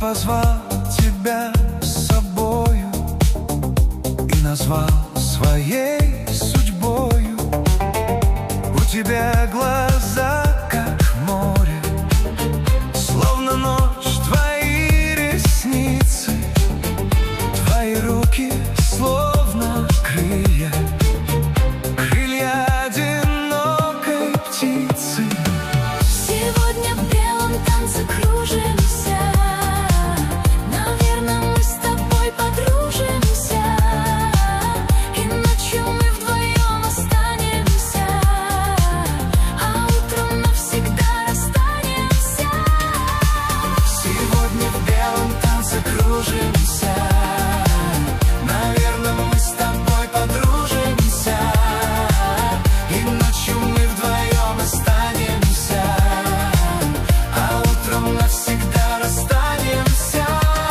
позвал тебя с собою и назвал своей судьбою. У тебя глаза, как море, словно ночь, твои ресницы, твои руки, словно крылья, крылья одинокой птицы. Сегодня в белом танце кружимся, наверное, мы с тобой подружимся, и ночью мы вдвоем останемся, а утром навсегда расстанемся. Сегодня в белом танце кружимся, наверное, мы с тобой подружимся, и ночью мы вдвоем останемся, а утром навсегда расстанемся.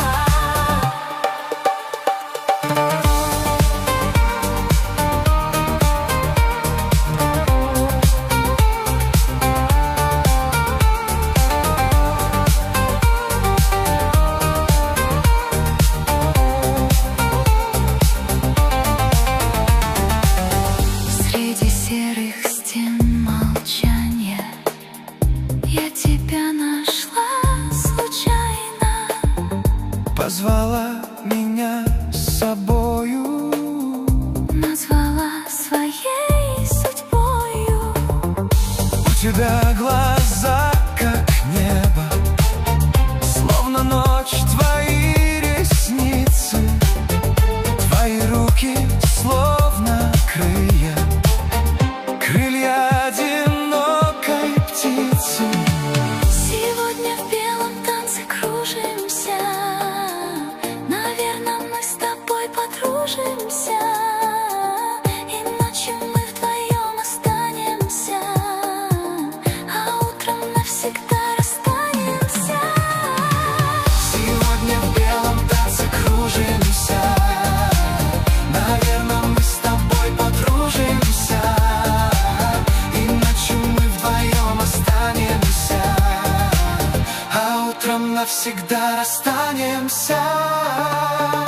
Среди серых стен молчания я тебя нашла случайно. Позвала меня с собою, Назвала своей судьбою. у тебя глаза, как небо, словно ночь, твои ресницы, твои руки, словно крылья, крылья одинокой птицы. Сегодня в белом танце кружимся, наверное, мы с тобой подружимся, и ночью мы вдвоем останемся, а утром навсегда расстанемся. Сегодня в белом танце кружимся, наверное, мы с тобой подружимся, и ночью мы вдвоем останемся, а утром навсегда расстанемся.